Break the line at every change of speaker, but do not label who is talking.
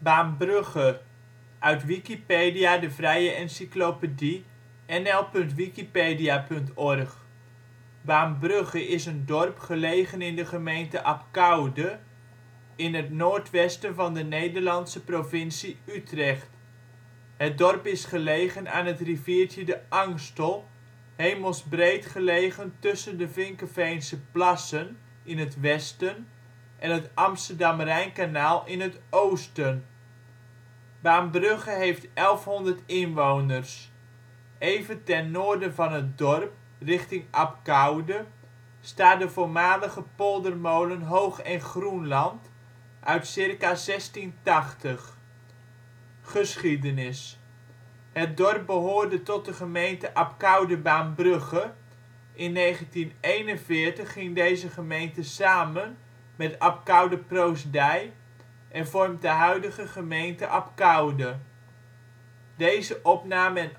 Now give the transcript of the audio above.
Baambrugge, uit Wikipedia, de vrije encyclopedie. nl.wikipedia.org. Baambrugge is een dorp gelegen in de gemeente Abcoude in het noordwesten van de Nederlandse provincie Utrecht. Het dorp is gelegen aan het riviertje de Angstel, hemelsbreed gelegen tussen de Vinkeveense Plassen in het westen en het Amsterdam-Rijnkanaal in het oosten. Baambrugge heeft 1100 inwoners. Even ten noorden van het dorp, richting Abcoude, staat de voormalige poldermolen Hoog en Groenland uit circa 1680. Geschiedenis. Het dorp behoorde tot de gemeente Abcoude-Baambrugge. In 1941 ging deze gemeente samen met Abcoude-Proostdij en vormt de huidige gemeente Abcoude. Plaatsen in de gemeente Abcoude Dorpen: Bilthoven · De Bilt · Groenekan · Hollandsche Rading · Maartensdijk · Westbroek Gehuchten: Achterwetering · Achttienhoven · De Haar · Hamrik · De Jammer · Keuningswijk · De Linde ·' t Malijk · Trimunt · Willemstad · Zethuis Groningen: Steden en dorpen in Gelderland Nederland: Provincies · Gemeenten 51° 54 ' NB, 5°